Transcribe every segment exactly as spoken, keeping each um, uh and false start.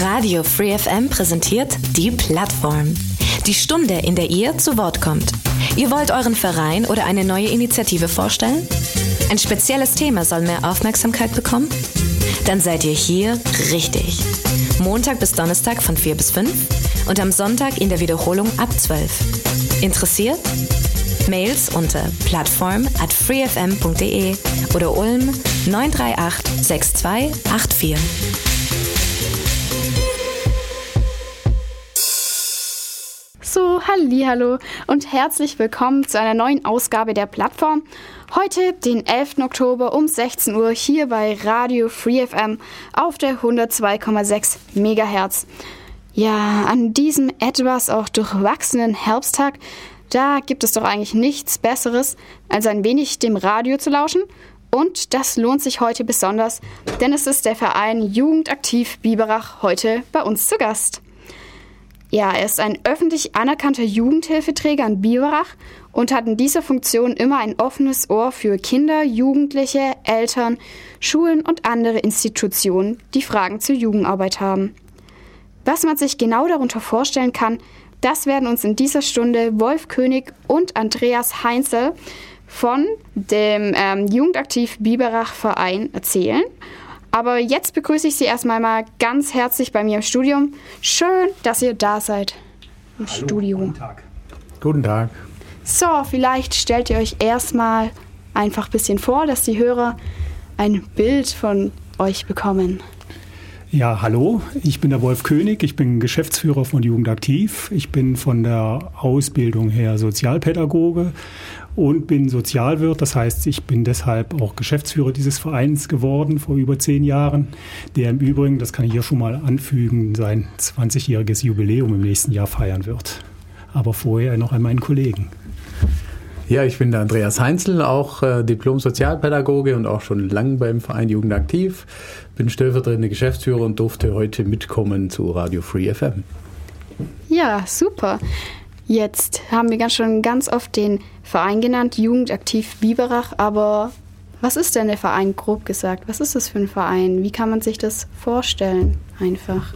Radio Free F M präsentiert die Plattform. Die Stunde, in der ihr zu Wort kommt. Ihr wollt euren Verein oder eine neue Initiative vorstellen? Ein spezielles Thema soll mehr Aufmerksamkeit bekommen? Dann seid ihr hier richtig. Montag bis Donnerstag von vier bis fünf und am Sonntag in der Wiederholung ab zwölf. Interessiert? Mails unter plattform at freefm punkt de oder Ulm neun drei acht sechs zwei acht vier. So, hallihallo und herzlich willkommen zu einer neuen Ausgabe der Plattform. Heute, den elften Oktober um sechzehn Uhr, hier bei Radio Free F M auf der hundertzwei Komma sechs Megahertz. Ja, an diesem etwas auch durchwachsenen Herbsttag, da gibt es doch eigentlich nichts Besseres, als ein wenig dem Radio zu lauschen. Und das lohnt sich heute besonders, denn es ist der Verein Jugendaktiv Biberach heute bei uns zu Gast. Ja, er ist ein öffentlich anerkannter Jugendhilfeträger in Biberach und hat in dieser Funktion immer ein offenes Ohr für Kinder, Jugendliche, Eltern, Schulen und andere Institutionen, die Fragen zur Jugendarbeit haben. Was man sich genau darunter vorstellen kann, das werden uns in dieser Stunde Wolf König und Andreas Heinzel von dem ähm, Jugendaktiv Biberach Verein erzählen. Aber jetzt begrüße ich Sie erstmal mal ganz herzlich bei mir im Studium. Schön, dass ihr da seid im Hallo, Studio. Guten Tag. Guten Tag. So, vielleicht stellt ihr euch erstmal einfach ein bisschen vor, dass die Hörer ein Bild von euch bekommen. Ja, hallo, ich bin der Wolf König, ich bin Geschäftsführer von Jugendaktiv. Ich bin von der Ausbildung her Sozialpädagoge und bin Sozialwirt. Das heißt, ich bin deshalb auch Geschäftsführer dieses Vereins geworden vor über zehn Jahren, der im Übrigen, das kann ich hier schon mal anfügen, sein zwanzigjähriges Jubiläum im nächsten Jahr feiern wird. Aber vorher noch an meinen Kollegen. Ja, ich bin der Andreas Heinzel, auch äh, Diplom-Sozialpädagoge und auch schon lange beim Verein Jugendaktiv. Bin stellvertretender Geschäftsführer und durfte heute mitkommen zu Radio Free F M. Ja, super. Jetzt haben wir ganz schon ganz oft den Verein genannt, Jugendaktiv Biberach. Aber was ist denn der Verein, grob gesagt? Was ist das für ein Verein? Wie kann man sich das vorstellen, einfach?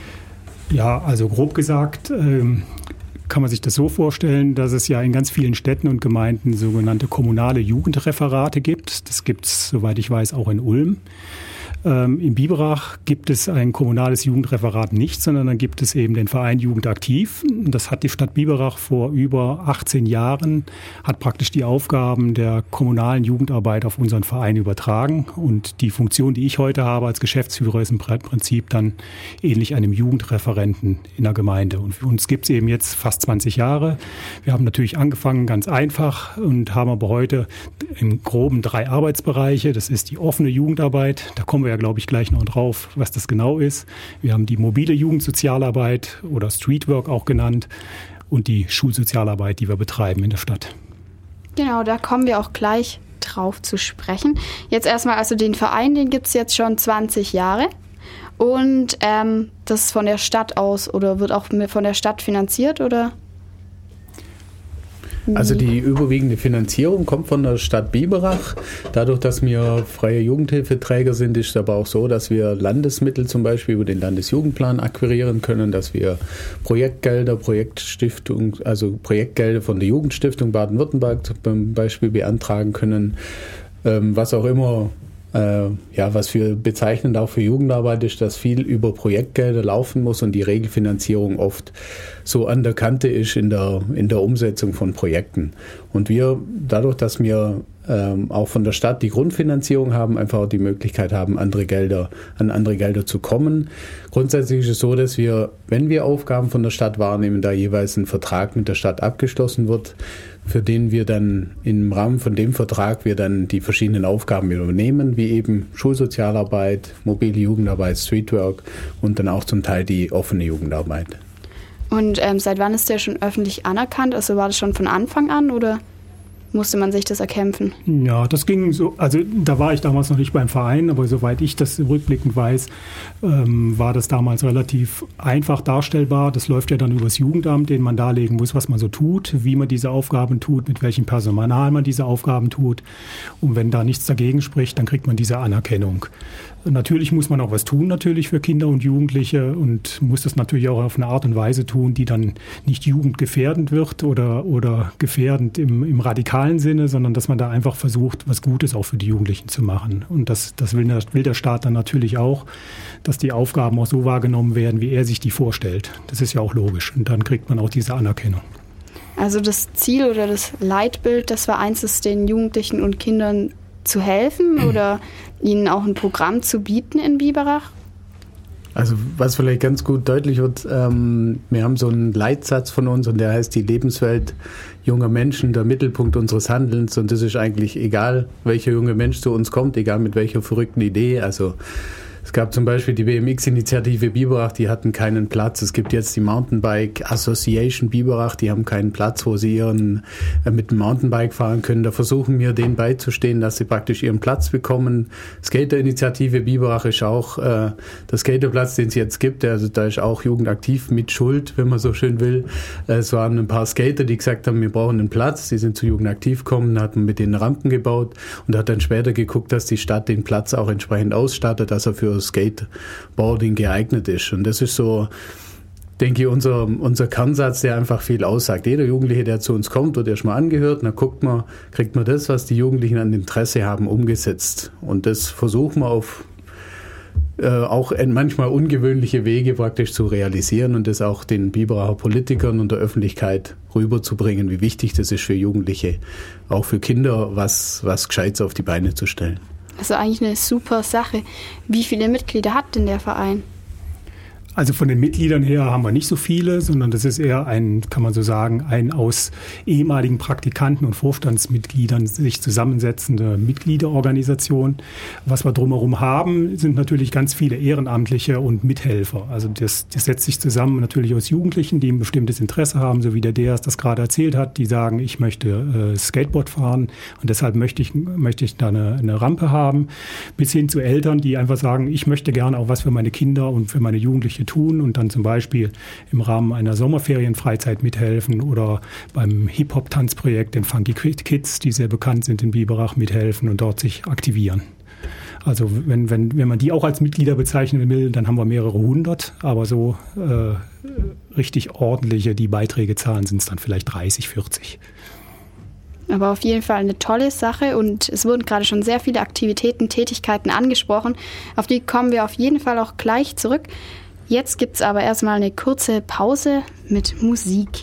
Ja, also grob gesagt ähm, kann man sich das so vorstellen, dass es ja in ganz vielen Städten und Gemeinden sogenannte kommunale Jugendreferate gibt. Das gibt es, soweit ich weiß, auch in Ulm. Ähm, in Biberach gibt es ein kommunales Jugendreferat nicht, sondern dann gibt es eben den Verein Jugendaktiv. Das hat die Stadt Biberach vor über achtzehn Jahren, hat praktisch die Aufgaben der kommunalen Jugendarbeit auf unseren Verein übertragen. Und die Funktion, die ich heute habe als Geschäftsführer, ist im Prinzip dann ähnlich einem Jugendreferenten in der Gemeinde. Und für uns gibt es eben jetzt fast zwanzig Jahre. Wir haben natürlich angefangen ganz einfach und haben aber heute im Groben drei Arbeitsbereiche. Das ist die offene Jugendarbeit, da kommen wir ja, glaube ich, gleich noch drauf, was das genau ist. Wir haben die mobile Jugendsozialarbeit oder Streetwork auch genannt und die Schulsozialarbeit, die wir betreiben in der Stadt. Genau, da kommen wir auch gleich drauf zu sprechen. Jetzt erstmal, also den Verein, den gibt es jetzt schon zwanzig Jahre und ähm, das ist von der Stadt aus oder wird auch von der Stadt finanziert, oder? Also die überwiegende Finanzierung kommt von der Stadt Biberach. Dadurch, dass wir freie Jugendhilfeträger sind, ist es aber auch so, dass wir Landesmittel zum Beispiel über den Landesjugendplan akquirieren können, dass wir Projektgelder, Projektstiftung, also Projektgelder von der Jugendstiftung Baden-Württemberg zum Beispiel beantragen können, was auch immer. Äh, ja, was wir bezeichnend auch für Jugendarbeit ist, dass viel über Projektgelder laufen muss und die Regelfinanzierung oft so an der Kante ist in der, in der Umsetzung von Projekten. Und wir, dadurch, dass wir ähm, auch von der Stadt die Grundfinanzierung haben, einfach auch die Möglichkeit haben, andere Gelder, an andere Gelder zu kommen. Grundsätzlich ist es so, dass wir, wenn wir Aufgaben von der Stadt wahrnehmen, da jeweils ein Vertrag mit der Stadt abgeschlossen wird, für den wir dann im Rahmen von dem Vertrag wir dann die verschiedenen Aufgaben übernehmen, wie eben Schulsozialarbeit, mobile Jugendarbeit, Streetwork und dann auch zum Teil die offene Jugendarbeit. Und ähm, seit wann ist der schon öffentlich anerkannt? Also war das schon von Anfang an oder musste man sich das erkämpfen? Ja, das ging so, also da war ich damals noch nicht beim Verein, aber soweit ich das rückblickend weiß, ähm, war das damals relativ einfach darstellbar. Das läuft ja dann übers Jugendamt, den man darlegen muss, was man so tut, wie man diese Aufgaben tut, mit welchem Personal man diese Aufgaben tut. Und wenn da nichts dagegen spricht, dann kriegt man diese Anerkennung. Natürlich muss man auch was tun natürlich für Kinder und Jugendliche und muss das natürlich auch auf eine Art und Weise tun, die dann nicht jugendgefährdend wird oder, oder gefährdend im, im radikalen Sinne, sondern dass man da einfach versucht, was Gutes auch für die Jugendlichen zu machen. Und das, das will, der, will der Staat dann natürlich auch, dass die Aufgaben auch so wahrgenommen werden, wie er sich die vorstellt. Das ist ja auch logisch. Und dann kriegt man auch diese Anerkennung. Also das Ziel oder das Leitbild des Vereins ist, den Jugendlichen und Kindern zu helfen oder ihnen auch ein Programm zu bieten in Biberach? Also was vielleicht ganz gut deutlich wird, ähm, wir haben so einen Leitsatz von uns und der heißt die Lebenswelt junger Menschen, der Mittelpunkt unseres Handelns, und das ist eigentlich egal, welcher junge Mensch zu uns kommt, egal mit welcher verrückten Idee. Also es gab zum Beispiel die B M X-Initiative Biberach, die hatten keinen Platz. Es gibt jetzt die Mountainbike Association Biberach, die haben keinen Platz, wo sie ihren äh, mit dem Mountainbike fahren können. Da versuchen wir denen beizustehen, dass sie praktisch ihren Platz bekommen. Skater-Initiative Biberach ist auch äh, der Skaterplatz, den es jetzt gibt. Also da ist auch Jugendaktiv mit Schuld, wenn man so schön will. Äh, es waren ein paar Skater, die gesagt haben, wir brauchen einen Platz. Die sind zu Jugendaktiv gekommen, da hat man mit denen Rampen gebaut und hat dann später geguckt, dass die Stadt den Platz auch entsprechend ausstattet, dass er für Skateboarding geeignet ist. Und das ist so, denke ich, unser, unser Kernsatz, der einfach viel aussagt. Jeder Jugendliche, der zu uns kommt, wird erstmal angehört, dann guckt man, kriegt man das, was die Jugendlichen an Interesse haben, umgesetzt. Und das versuchen wir auf äh, auch manchmal ungewöhnliche Wege praktisch zu realisieren und das auch den Biberacher Politikern und der Öffentlichkeit rüberzubringen, wie wichtig das ist für Jugendliche, auch für Kinder, was, was Gescheites auf die Beine zu stellen. Also eigentlich eine super Sache. Wie viele Mitglieder hat denn der Verein? Also von den Mitgliedern her haben wir nicht so viele, sondern das ist eher ein, kann man so sagen, ein aus ehemaligen Praktikanten und Vorstandsmitgliedern sich zusammensetzende Mitgliederorganisation. Was wir drumherum haben, sind natürlich ganz viele Ehrenamtliche und Mithelfer. Also das, das setzt sich zusammen natürlich aus Jugendlichen, die ein bestimmtes Interesse haben, so wie der Deas das gerade erzählt hat, die sagen, ich möchte äh, Skateboard fahren und deshalb möchte ich, möchte ich da eine, eine Rampe haben, bis hin zu Eltern, die einfach sagen, ich möchte gerne auch was für meine Kinder und für meine Jugendliche tun und dann zum Beispiel im Rahmen einer Sommerferienfreizeit mithelfen oder beim Hip-Hop-Tanzprojekt den Funky Kids, die sehr bekannt sind in Biberach, mithelfen und dort sich aktivieren. Also wenn, wenn, wenn man die auch als Mitglieder bezeichnen will, dann haben wir mehrere hundert, aber so äh, richtig ordentliche, die Beiträge zahlen, sind es dann vielleicht dreißig, vierzig. Aber auf jeden Fall eine tolle Sache und es wurden gerade schon sehr viele Aktivitäten, Tätigkeiten angesprochen. Auf die kommen wir auf jeden Fall auch gleich zurück. Jetzt gibt es aber erstmal eine kurze Pause mit Musik.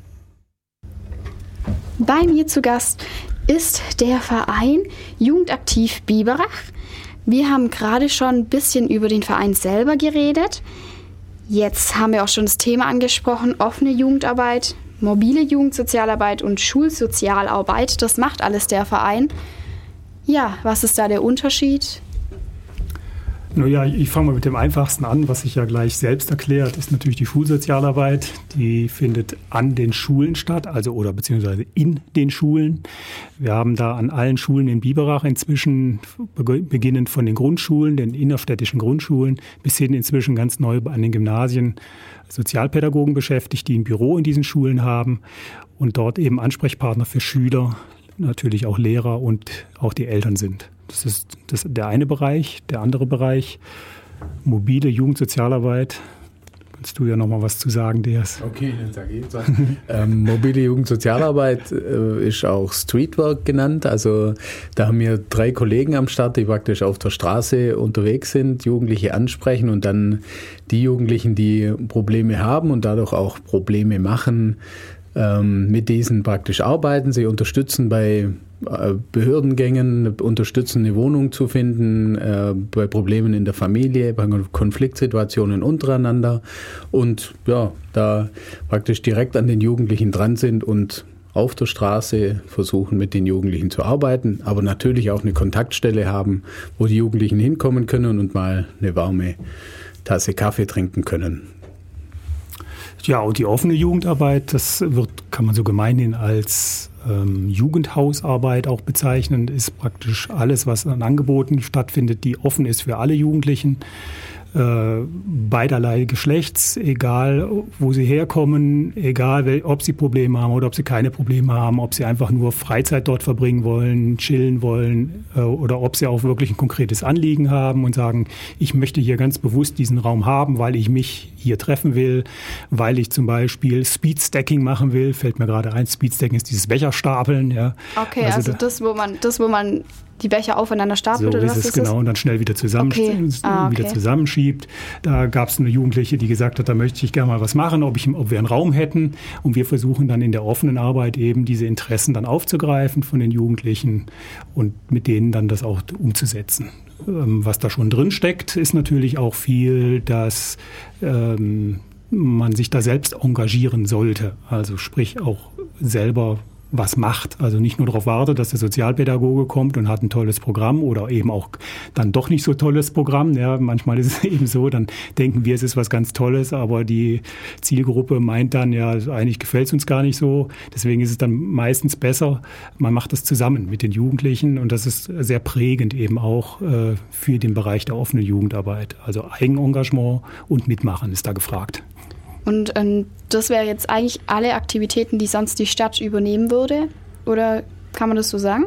Bei mir zu Gast ist der Verein Jugendaktiv Biberach. Wir haben gerade schon ein bisschen über den Verein selber geredet. Jetzt haben wir auch schon das Thema angesprochen, offene Jugendarbeit, mobile Jugendsozialarbeit und Schulsozialarbeit. Das macht alles der Verein. Ja, was ist da der Unterschied? Naja, ich fange mal mit dem Einfachsten an, was sich ja gleich selbst erklärt, ist natürlich die Schulsozialarbeit. Die findet an den Schulen statt, also oder beziehungsweise in den Schulen. Wir haben da an allen Schulen in Biberach inzwischen, beginnend von den Grundschulen, den innerstädtischen Grundschulen, bis hin inzwischen ganz neu an den Gymnasien, Sozialpädagogen beschäftigt, die ein Büro in diesen Schulen haben und dort eben Ansprechpartner für Schüler, natürlich auch Lehrer und auch die Eltern sind. Das ist das, der eine Bereich. Der andere Bereich, mobile Jugendsozialarbeit. Kannst du ja noch mal was zu sagen, Deas? Okay, dann sage ich jetzt was. ähm, mobile Jugendsozialarbeit äh, ist auch Streetwork genannt. Also da haben wir drei Kollegen am Start, die praktisch auf der Straße unterwegs sind, Jugendliche ansprechen und dann die Jugendlichen, die Probleme haben und dadurch auch Probleme machen, ähm, mit diesen praktisch arbeiten. Sie unterstützen bei Behördengängen, unterstützen, eine Wohnung zu finden, äh, bei Problemen in der Familie, bei Konfliktsituationen untereinander und ja, da praktisch direkt an den Jugendlichen dran sind und auf der Straße versuchen, mit den Jugendlichen zu arbeiten, aber natürlich auch eine Kontaktstelle haben, wo die Jugendlichen hinkommen können und mal eine warme Tasse Kaffee trinken können. Ja, und die offene Jugendarbeit, das wird, kann man so gemeinhin als ähm, Jugendhausarbeit auch bezeichnen, ist praktisch alles, was an Angeboten stattfindet, die offen ist für alle Jugendlichen. äh, beiderlei Geschlechts, egal wo sie herkommen, egal ob sie Probleme haben oder ob sie keine Probleme haben, ob sie einfach nur Freizeit dort verbringen wollen, chillen wollen äh, oder ob sie auch wirklich ein konkretes Anliegen haben und sagen, ich möchte hier ganz bewusst diesen Raum haben, weil ich mich hier treffen will, weil ich zum Beispiel Speedstacking machen will, fällt mir gerade ein, Speedstacking ist dieses Becherstapeln. Ja. Okay, also, also da, das, wo man, das, wo man die Becher aufeinander stapelt? So oder ist was es, genau, und dann schnell wieder, zusammen, okay. Ah, okay. wieder zusammenschiebt. Da gab es eine Jugendliche, die gesagt hat, da möchte ich gerne mal was machen, ob, ich, ob wir einen Raum hätten. Und wir versuchen dann in der offenen Arbeit eben diese Interessen dann aufzugreifen von den Jugendlichen und mit denen dann das auch umzusetzen. Was da schon drin steckt, ist natürlich auch viel, dass ähm, man sich da selbst engagieren sollte. Also sprich auch selber was macht. Also nicht nur darauf wartet, dass der Sozialpädagoge kommt und hat ein tolles Programm oder eben auch dann doch nicht so tolles Programm. Ja, manchmal ist es eben so, dann denken wir, es ist was ganz Tolles, aber die Zielgruppe meint dann, ja, eigentlich gefällt es uns gar nicht so. Deswegen ist es dann meistens besser, man macht das zusammen mit den Jugendlichen und das ist sehr prägend eben auch äh, für den Bereich der offenen Jugendarbeit. Also Eigenengagement und Mitmachen ist da gefragt. Und ähm, das wäre jetzt eigentlich alle Aktivitäten, die sonst die Stadt übernehmen würde? Oder kann man das so sagen?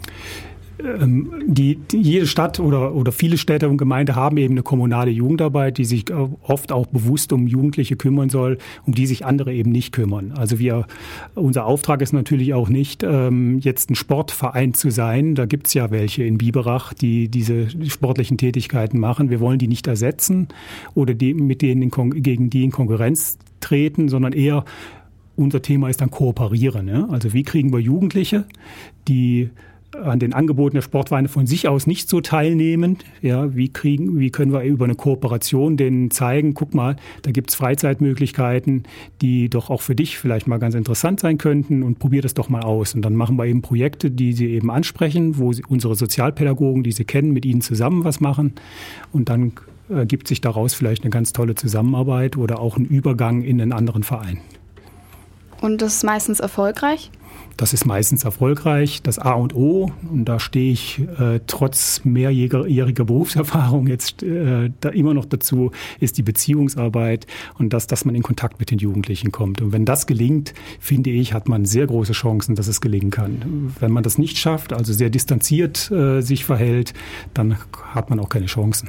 Ähm, die, die, jede Stadt oder, oder viele Städte und Gemeinden haben eben eine kommunale Jugendarbeit, die sich oft auch bewusst um Jugendliche kümmern soll, um die sich andere eben nicht kümmern. Also wir, unser Auftrag ist natürlich auch nicht, ähm, jetzt ein Sportverein zu sein. Da gibt's ja welche in Biberach, die diese sportlichen Tätigkeiten machen. Wir wollen die nicht ersetzen oder die, mit denen in Kon- gegen die in Konkurrenz treten, sondern eher unser Thema ist dann kooperieren. Ja? Also wie kriegen wir Jugendliche, die an den Angeboten der Sportvereine von sich aus nicht so teilnehmen. Ja, wie kriegen, wie können wir über eine Kooperation denen zeigen, guck mal, da gibt's Freizeitmöglichkeiten, die doch auch für dich vielleicht mal ganz interessant sein könnten und probier das doch mal aus. Und dann machen wir eben Projekte, die sie eben ansprechen, wo sie, unsere Sozialpädagogen, die sie kennen, mit ihnen zusammen was machen. Und dann ergibt sich daraus vielleicht eine ganz tolle Zusammenarbeit oder auch ein Übergang in einen anderen Verein. Und das ist meistens erfolgreich? Das ist meistens erfolgreich. Das A und O, und da stehe ich äh, trotz mehrjähriger Berufserfahrung jetzt äh, da immer noch dazu, ist die Beziehungsarbeit und das, dass man in Kontakt mit den Jugendlichen kommt. Und wenn das gelingt, finde ich, hat man sehr große Chancen, dass es gelingen kann. Wenn man das nicht schafft, also sehr distanziert äh, sich verhält, dann hat man auch keine Chancen.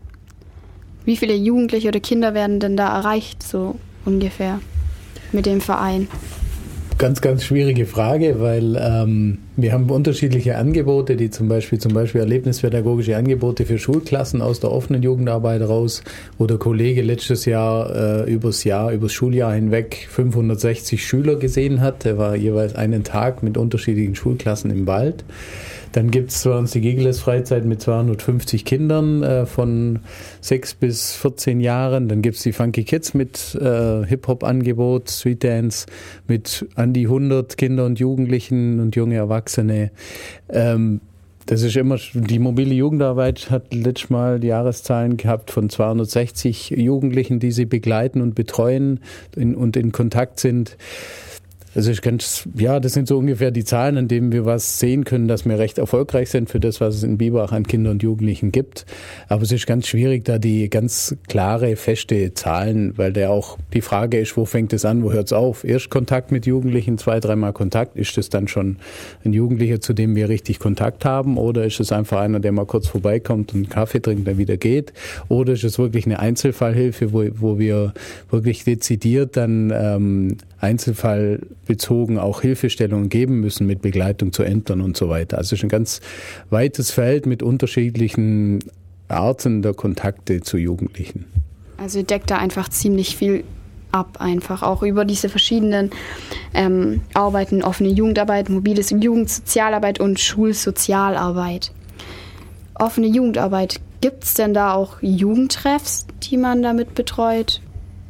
Wie viele Jugendliche oder Kinder werden denn da erreicht, so ungefähr, mit dem Verein? Ganz, ganz schwierige Frage, weil ähm, wir haben unterschiedliche Angebote, die zum Beispiel zum Beispiel erlebnispädagogische Angebote für Schulklassen aus der offenen Jugendarbeit raus, wo der Kollege letztes Jahr äh, übers Jahr, übers Schuljahr hinweg fünfhundertsechzig Schüler gesehen hat. Der war jeweils einen Tag mit unterschiedlichen Schulklassen im Wald. Dann gibt es bei uns die Gigeles-Freizeit mit zweihundertfünfzig Kindern äh, von sechs bis vierzehn Jahren. Dann gibt es die Funky Kids mit äh, Hip-Hop-Angebot, Street Dance mit an die hundert Kinder und Jugendlichen und junge Erwachsene. Ähm, das ist immer, die mobile Jugendarbeit hat letztes Mal die Jahreszahlen gehabt von zweihundertsechzig Jugendlichen, die sie begleiten und betreuen in, und in Kontakt sind. Also ich ganz, ja, das sind so ungefähr die Zahlen, an denen wir was sehen können, dass wir recht erfolgreich sind für das, was es in Biberach an Kindern und Jugendlichen gibt. Aber es ist ganz schwierig, da die ganz klare, feste Zahlen, weil da auch die Frage ist, wo fängt es an, wo hört es auf? Erst Kontakt mit Jugendlichen, zwei, dreimal Kontakt. Ist das dann schon ein Jugendlicher, zu dem wir richtig Kontakt haben? Oder ist es einfach einer, der mal kurz vorbeikommt und einen Kaffee trinkt, dann wieder geht? Oder ist es wirklich eine Einzelfallhilfe, wo, wo wir wirklich dezidiert dann ähm, einzelfallbezogen auch Hilfestellungen geben müssen mit Begleitung zu Ämtern und so weiter. Also es ist ein ganz weites Feld mit unterschiedlichen Arten der Kontakte zu Jugendlichen. Also ihr deckt da einfach ziemlich viel ab, einfach auch über diese verschiedenen ähm, Arbeiten, offene Jugendarbeit, mobiles Jugendsozialarbeit und Schulsozialarbeit. Offene Jugendarbeit, gibt es denn da auch Jugendtreffs, die man damit betreut?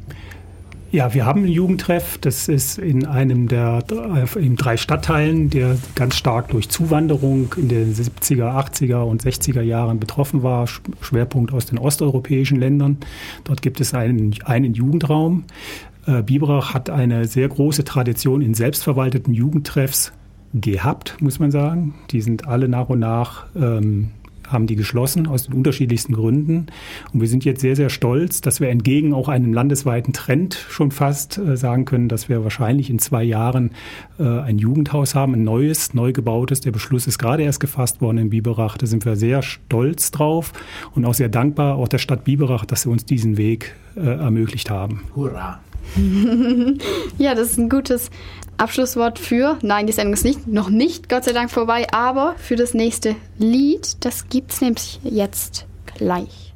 Ja, wir haben einen Jugendtreff. Das ist in einem der in drei Stadtteilen, der ganz stark durch Zuwanderung in den siebziger, achtziger und sechziger Jahren betroffen war. Schwerpunkt aus den osteuropäischen Ländern. Dort gibt es einen, einen Jugendraum. Äh, Biberach hat eine sehr große Tradition in selbstverwalteten Jugendtreffs gehabt, muss man sagen. Die sind alle nach und nach ähm, haben die geschlossen aus den unterschiedlichsten Gründen. Und wir sind jetzt sehr, sehr stolz, dass wir entgegen auch einem landesweiten Trend schon fast äh, sagen können, dass wir wahrscheinlich in zwei Jahren äh, ein Jugendhaus haben, ein neues, neu gebautes. Der Beschluss ist gerade erst gefasst worden in Biberach. Da sind wir sehr stolz drauf und auch sehr dankbar, auch der Stadt Biberach, dass sie uns diesen Weg äh, ermöglicht haben. Hurra! Ja, das ist ein gutes Abschlusswort für, nein, die Sendung ist nicht, noch nicht, Gott sei Dank, vorbei, aber für das nächste Lied, das gibt's nämlich jetzt gleich.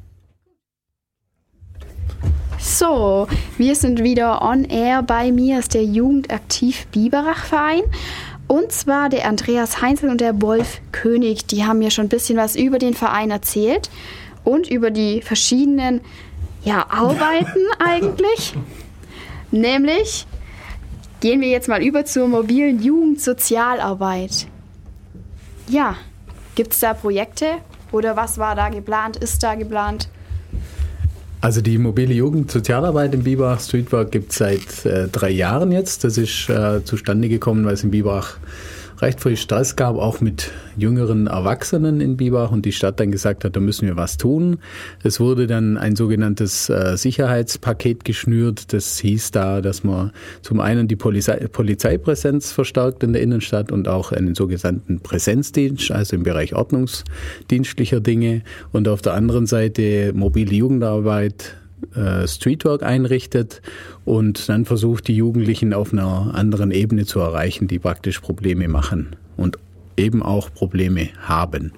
So, wir sind wieder on air. Bei mir ist der Jugendaktiv Biberach Verein. Und zwar der Andreas Heinzel und der Wolf König. Die haben mir schon ein bisschen was über den Verein erzählt und über die verschiedenen ja, Arbeiten eigentlich. Nämlich gehen wir jetzt mal über zur mobilen Jugendsozialarbeit. Ja, gibt es da Projekte oder was war da geplant, ist da geplant? Also die mobile Jugendsozialarbeit im Biberach Streetwork gibt es seit äh, drei Jahren jetzt. Das ist äh, zustande gekommen, weil es in Biberach recht viel Stress gab, auch mit jüngeren Erwachsenen in Biberach und die Stadt dann gesagt hat, da müssen wir was tun. Es wurde dann ein sogenanntes äh, Sicherheitspaket geschnürt. Das hieß da, dass man zum einen die Polizei, Polizeipräsenz verstärkt in der Innenstadt und auch einen sogenannten Präsenzdienst, also im Bereich ordnungsdienstlicher Dinge und auf der anderen Seite mobile Jugendarbeit, Streetwork einrichtet und dann versucht, die Jugendlichen auf einer anderen Ebene zu erreichen, die praktisch Probleme machen und eben auch Probleme haben.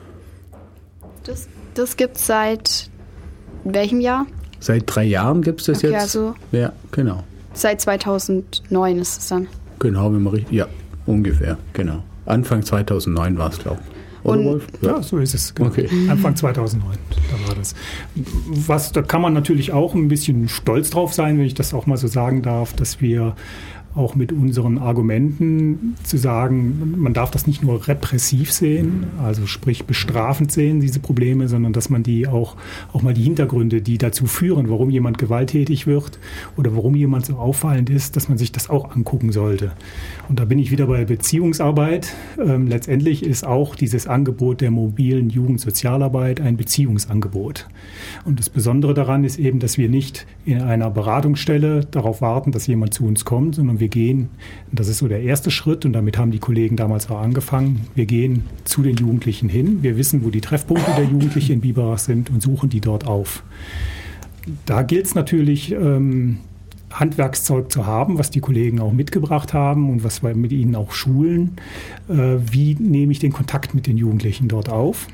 Das, das gibt es seit welchem Jahr? Seit drei Jahren gibt es das okay, jetzt. Also ja, genau. Seit zweitausendneun ist es dann? Genau, wenn man richtig, ja, ungefähr, genau. Anfang zweitausendneun war es, glaube ich. Oder, Wolf? Ja. ja, so ist es. Genau. Okay. Anfang zweitausendneun, da war das. Was, da kann man natürlich auch ein bisschen stolz drauf sein, wenn ich das auch mal so sagen darf, dass wir auch mit unseren Argumenten zu sagen, man darf das nicht nur repressiv sehen, also sprich bestrafend sehen, diese Probleme, sondern dass man die auch, auch mal die Hintergründe, die dazu führen, warum jemand gewalttätig wird oder warum jemand so auffallend ist, dass man sich das auch angucken sollte. Und da bin ich wieder bei Beziehungsarbeit. Ähm, letztendlich ist auch dieses Angebot der mobilen Jugendsozialarbeit ein Beziehungsangebot. Und das Besondere daran ist eben, dass wir nicht in einer Beratungsstelle darauf warten, dass jemand zu uns kommt, sondern wir gehen, das ist so der erste Schritt und damit haben die Kollegen damals auch angefangen, wir gehen zu den Jugendlichen hin, wir wissen, wo die Treffpunkte der Jugendlichen in Biberach sind und suchen die dort auf. Da gilt es natürlich, ähm, Handwerkszeug zu haben, was die Kollegen auch mitgebracht haben und was wir mit ihnen auch schulen. Äh, wie nehme ich den Kontakt mit den Jugendlichen dort auf?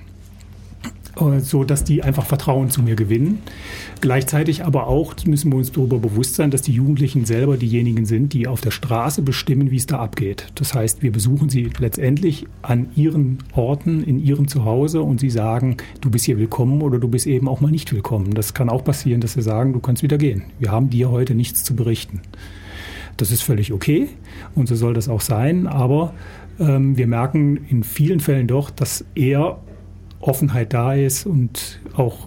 So dass die einfach Vertrauen zu mir gewinnen. Gleichzeitig aber auch müssen wir uns darüber bewusst sein, dass die Jugendlichen selber diejenigen sind, die auf der Straße bestimmen, wie es da abgeht. Das heißt, wir besuchen sie letztendlich an ihren Orten, in ihrem Zuhause und sie sagen, du bist hier willkommen oder du bist eben auch mal nicht willkommen. Das kann auch passieren, dass sie sagen, du kannst wieder gehen. Wir haben dir heute nichts zu berichten. Das ist völlig okay und so soll das auch sein, aber ähm, wir merken in vielen Fällen doch, dass eher Offenheit da ist und auch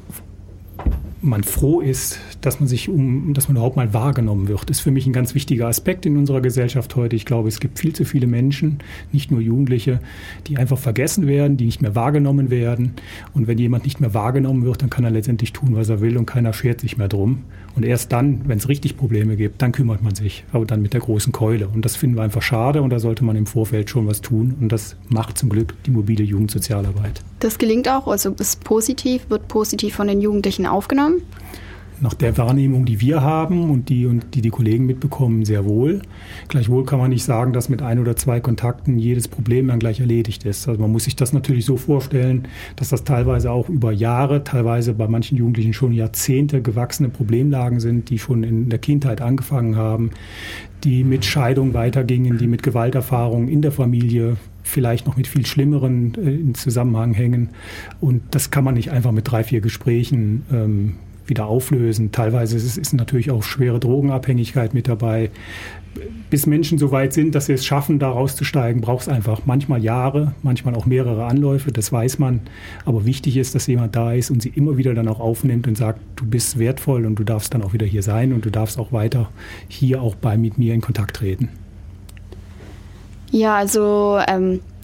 man froh ist, dass man sich um, dass man überhaupt mal wahrgenommen wird. Das ist für mich ein ganz wichtiger Aspekt in unserer Gesellschaft heute. Ich glaube, es gibt viel zu viele Menschen, nicht nur Jugendliche, die einfach vergessen werden, die nicht mehr wahrgenommen werden. Und wenn jemand nicht mehr wahrgenommen wird, dann kann er letztendlich tun, was er will und keiner schert sich mehr drum. Und erst dann, wenn es richtig Probleme gibt, dann kümmert man sich, aber dann mit der großen Keule. Und das finden wir einfach schade und da sollte man im Vorfeld schon was tun. Und das macht zum Glück die mobile Jugendsozialarbeit. Das gelingt auch, also ist positiv, wird positiv von den Jugendlichen aufgenommen? Nach der Wahrnehmung, die wir haben und die, und die die Kollegen mitbekommen, sehr wohl. Gleichwohl kann man nicht sagen, dass mit ein oder zwei Kontakten jedes Problem dann gleich erledigt ist. Also man muss sich das natürlich so vorstellen, dass das teilweise auch über Jahre, teilweise bei manchen Jugendlichen schon Jahrzehnte gewachsene Problemlagen sind, die schon in der Kindheit angefangen haben, die mit Scheidung weitergingen, die mit Gewalterfahrungen in der Familie vielleicht noch mit viel Schlimmeren äh, in Zusammenhang hängen. Und das kann man nicht einfach mit drei, vier Gesprächen ähm, wieder auflösen. Teilweise ist es natürlich auch schwere Drogenabhängigkeit mit dabei. Bis Menschen so weit sind, dass sie es schaffen, da rauszusteigen, braucht es einfach manchmal Jahre, manchmal auch mehrere Anläufe, das weiß man. Aber wichtig ist, dass jemand da ist und sie immer wieder dann auch aufnimmt und sagt, du bist wertvoll und du darfst dann auch wieder hier sein und du darfst auch weiter hier auch bei mit mir in Kontakt treten. Ja, also ähm,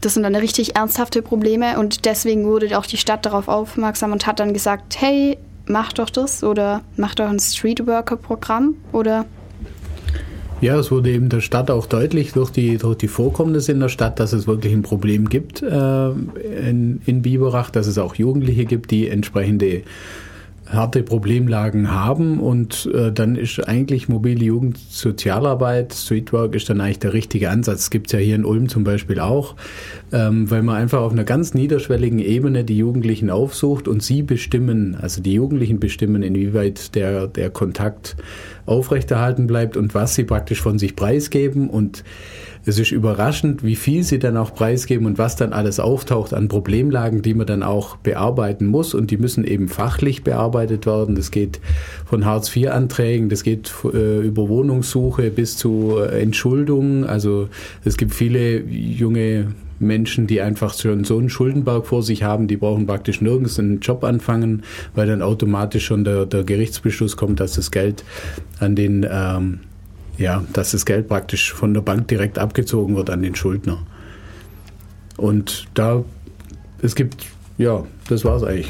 das sind dann richtig ernsthafte Probleme und deswegen wurde auch die Stadt darauf aufmerksam und hat dann gesagt, hey, mach doch das oder mach doch ein Streetworker-Programm oder... Ja, es wurde eben der Stadt auch deutlich durch die, durch die Vorkommnisse in der Stadt, dass es wirklich ein Problem gibt äh, in, in Biberach, dass es auch Jugendliche gibt, die entsprechende harte Problemlagen haben und äh, dann ist eigentlich mobile Jugendsozialarbeit, Streetwork ist dann eigentlich der richtige Ansatz. Das gibt es ja hier in Ulm zum Beispiel auch, ähm, weil man einfach auf einer ganz niederschwelligen Ebene die Jugendlichen aufsucht und sie bestimmen, also die Jugendlichen bestimmen, inwieweit der, der Kontakt aufrechterhalten bleibt und was sie praktisch von sich preisgeben und es ist überraschend, wie viel sie dann auch preisgeben und was dann alles auftaucht an Problemlagen, die man dann auch bearbeiten muss und die müssen eben fachlich bearbeitet werden. Das geht von Hartz vier Anträgen, das geht äh, über Wohnungssuche bis zu äh, Entschuldungen. Also es gibt viele junge Menschen, die einfach schon so einen Schuldenberg vor sich haben, die brauchen praktisch nirgends einen Job anfangen, weil dann automatisch schon der, der Gerichtsbeschluss kommt, dass das Geld an den ähm, Ja, dass das Geld praktisch von der Bank direkt abgezogen wird an den Schuldner. Und da, es gibt, ja, das war's eigentlich.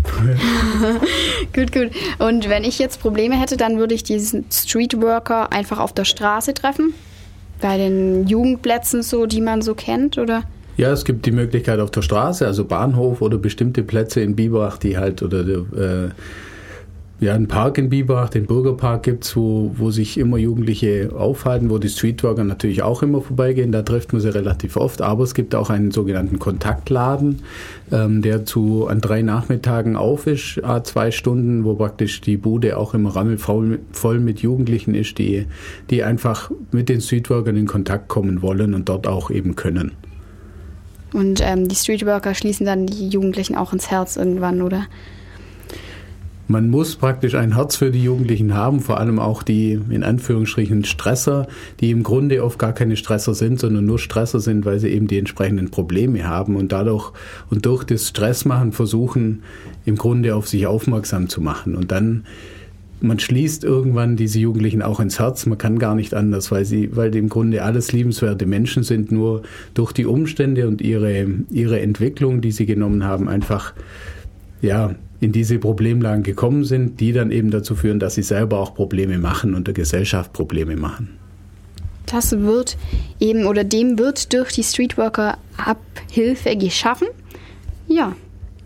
Gut, gut. Und wenn ich jetzt Probleme hätte, dann würde ich diesen Streetworker einfach auf der Straße treffen? Bei den Jugendplätzen so, die man so kennt, oder? Ja, es gibt die Möglichkeit auf der Straße, also Bahnhof oder bestimmte Plätze in Biberach, die halt, oder äh, ja, einen Park in Biberach, den Bürgerpark gibt es, wo, wo sich immer Jugendliche aufhalten, wo die Streetworker natürlich auch immer vorbeigehen. Da trifft man sie relativ oft. Aber es gibt auch einen sogenannten Kontaktladen, ähm, der zu an drei Nachmittagen auf ist, a zwei Stunden, wo praktisch die Bude auch immer rammelvoll voll mit Jugendlichen ist, die, die einfach mit den Streetworkern in Kontakt kommen wollen und dort auch eben können. Und ähm, die Streetworker schließen dann die Jugendlichen auch ins Herz irgendwann, oder? Man muss praktisch ein Herz für die Jugendlichen haben, vor allem auch die in Anführungsstrichen Stresser, die im Grunde oft gar keine Stresser sind, sondern nur Stresser sind, weil sie eben die entsprechenden Probleme haben und dadurch und durch das Stressmachen versuchen, im Grunde auf sich aufmerksam zu machen. Und dann, man schließt irgendwann diese Jugendlichen auch ins Herz, man kann gar nicht anders, weil sie, weil die im Grunde alles liebenswerte Menschen sind, nur durch die Umstände und ihre, ihre Entwicklung, die sie genommen haben, einfach, ja, in diese Problemlagen gekommen sind, die dann eben dazu führen, dass sie selber auch Probleme machen und der Gesellschaft Probleme machen. Das wird eben oder dem wird durch die Streetworker Abhilfe geschaffen. Ja.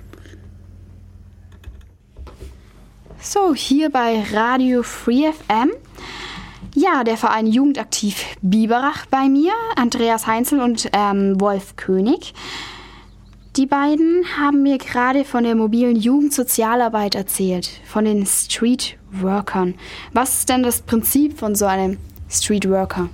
So, hier bei Radio Free F M. Ja, der Verein Jugendaktiv Biberach bei mir, Andreas Heinzel und ähm, Wolf König. Die beiden haben mir gerade von der mobilen Jugendsozialarbeit erzählt, von den Streetworkern. Was ist denn das Prinzip von so einem Streetworker?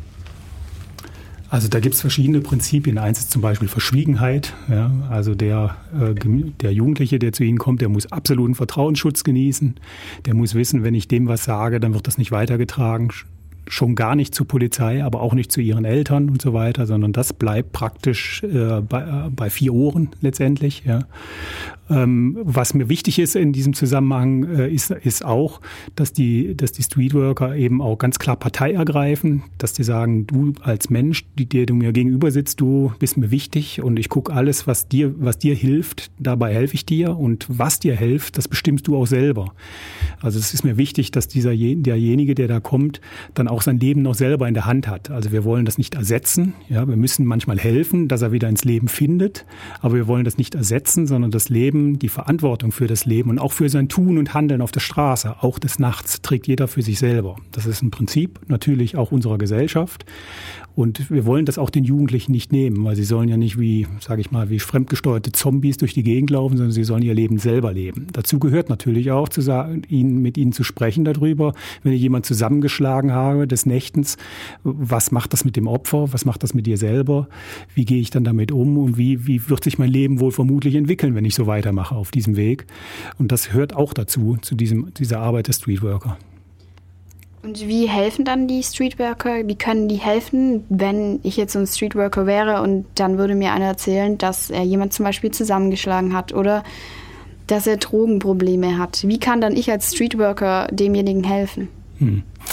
Also da gibt es verschiedene Prinzipien. Eins ist zum Beispiel Verschwiegenheit. Ja, also der, äh, der Jugendliche, der zu Ihnen kommt, der muss absoluten Vertrauensschutz genießen. Der muss wissen, wenn ich dem was sage, dann wird das nicht weitergetragen. Schon gar nicht zur Polizei, aber auch nicht zu ihren Eltern und so weiter, sondern das bleibt praktisch äh, bei, äh, bei vier Ohren letztendlich. Ja. Ähm, was mir wichtig ist in diesem Zusammenhang, äh, ist, ist auch, dass die, dass die Streetworker eben auch ganz klar Partei ergreifen, dass die sagen, du als Mensch, die, der du mir gegenüber sitzt, du bist mir wichtig und ich gucke alles, was dir, was dir hilft, dabei helfe ich dir und was dir hilft, das bestimmst du auch selber. Also es ist mir wichtig, dass dieser derjenige, der da kommt, dann auch sein Leben noch selber in der Hand hat. Also wir wollen das nicht ersetzen. Ja, wir müssen manchmal helfen, dass er wieder ins Leben findet, aber wir wollen das nicht ersetzen, sondern das Leben, die Verantwortung für das Leben und auch für sein Tun und Handeln auf der Straße, auch des Nachts, trägt jeder für sich selber. Das ist ein Prinzip natürlich auch unserer Gesellschaft. Und wir wollen das auch den Jugendlichen nicht nehmen, weil sie sollen ja nicht wie, sage ich mal, wie fremdgesteuerte Zombies durch die Gegend laufen, sondern sie sollen ihr Leben selber leben. Dazu gehört natürlich auch, zu sagen, ihnen, mit ihnen zu sprechen darüber, wenn ich jemanden zusammengeschlagen habe des Nächtens, was macht das mit dem Opfer, was macht das mit dir selber, wie gehe ich dann damit um und wie, wie wird sich mein Leben wohl vermutlich entwickeln, wenn ich so weitermache auf diesem Weg. Und das hört auch dazu, zu diesem, dieser Arbeit der Streetworker. Und wie helfen dann die Streetworker? Wie können die helfen, wenn ich jetzt so ein Streetworker wäre und dann würde mir einer erzählen, dass er jemand zum Beispiel zusammengeschlagen hat oder dass er Drogenprobleme hat? Wie kann dann ich als Streetworker demjenigen helfen? Hm.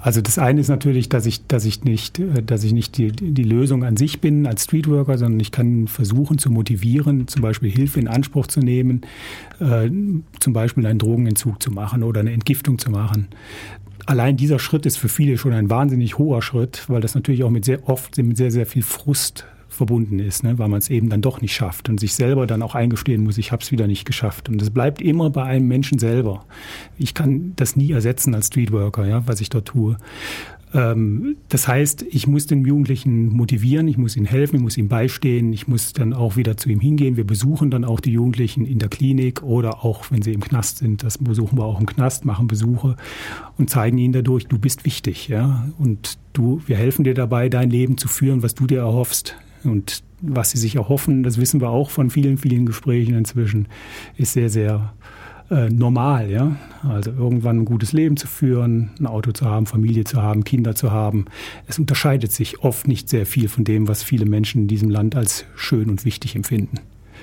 Also das eine ist natürlich, dass ich, dass ich nicht, dass ich nicht die, die Lösung an sich bin als Streetworker, sondern ich kann versuchen zu motivieren, zum Beispiel Hilfe in Anspruch zu nehmen, äh, zum Beispiel einen Drogenentzug zu machen oder eine Entgiftung zu machen. Allein dieser Schritt ist für viele schon ein wahnsinnig hoher Schritt, weil das natürlich auch mit sehr oft mit sehr, sehr viel Frust verbunden ist, ne, weil man es eben dann doch nicht schafft und sich selber dann auch eingestehen muss, ich habe es wieder nicht geschafft. Und das bleibt immer bei einem Menschen selber. Ich kann das nie ersetzen als Streetworker, ja, was ich dort tue. Ähm, das heißt, ich muss den Jugendlichen motivieren, ich muss ihnen helfen, ich muss ihm beistehen, ich muss dann auch wieder zu ihm hingehen. Wir besuchen dann auch die Jugendlichen in der Klinik oder auch, wenn sie im Knast sind, das besuchen wir auch im Knast, machen Besuche und zeigen ihnen dadurch, du bist wichtig, ja, und du, wir helfen dir dabei, dein Leben zu führen, was du dir erhoffst. Und was sie sich erhoffen, das wissen wir auch von vielen, vielen Gesprächen inzwischen, ist sehr, sehr äh, normal. Ja? Also irgendwann ein gutes Leben zu führen, ein Auto zu haben, Familie zu haben, Kinder zu haben. Es unterscheidet sich oft nicht sehr viel von dem, was viele Menschen in diesem Land als schön und wichtig empfinden.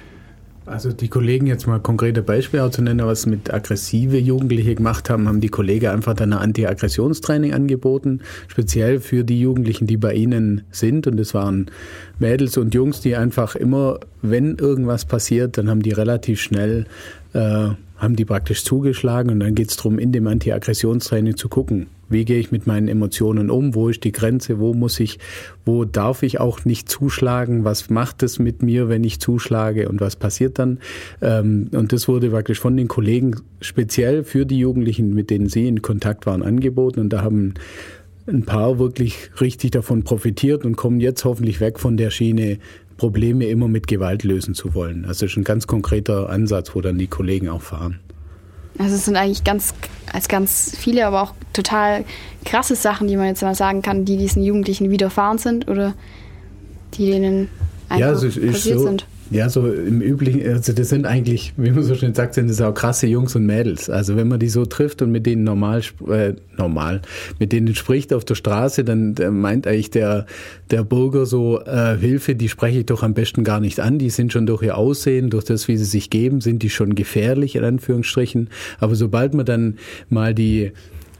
Also die Kollegen, jetzt mal konkrete Beispiele zu nennen, was mit aggressive Jugendliche gemacht haben, haben die Kollegen einfach dann ein Anti-Aggressionstraining angeboten, speziell für die Jugendlichen, die bei ihnen sind. Und das waren Mädels und Jungs, die einfach immer, wenn irgendwas passiert, dann haben die relativ schnell, äh, haben die praktisch zugeschlagen. Und dann geht es darum, in dem Anti-Aggressionstraining zu gucken, wie gehe ich mit meinen Emotionen um, wo ist die Grenze, wo muss ich, wo darf ich auch nicht zuschlagen, was macht es mit mir, wenn ich zuschlage und was passiert dann. Und das wurde praktisch von den Kollegen speziell für die Jugendlichen, mit denen sie in Kontakt waren, angeboten. Und da haben ein paar wirklich richtig davon profitiert und kommen jetzt hoffentlich weg von der Schiene, Probleme immer mit Gewalt lösen zu wollen. Also das ist ein ganz konkreter Ansatz, wo dann die Kollegen auch fahren. Also es sind eigentlich ganz, als ganz viele, aber auch total krasse Sachen, die man jetzt mal sagen kann, die diesen Jugendlichen widerfahren sind oder die denen einfach ja, also passiert so, sind. Ja, so im Üblichen, also das sind eigentlich, wie man so schön sagt, sind das auch krasse Jungs und Mädels. Also wenn man die so trifft und mit denen normal, äh, normal, mit denen spricht auf der Straße, dann äh, meint eigentlich der, der Bürger so, äh, Hilfe, die spreche ich doch am besten gar nicht an. Die sind schon durch ihr Aussehen, durch das, wie sie sich geben, sind die schon gefährlich, in Anführungsstrichen. Aber sobald man dann mal die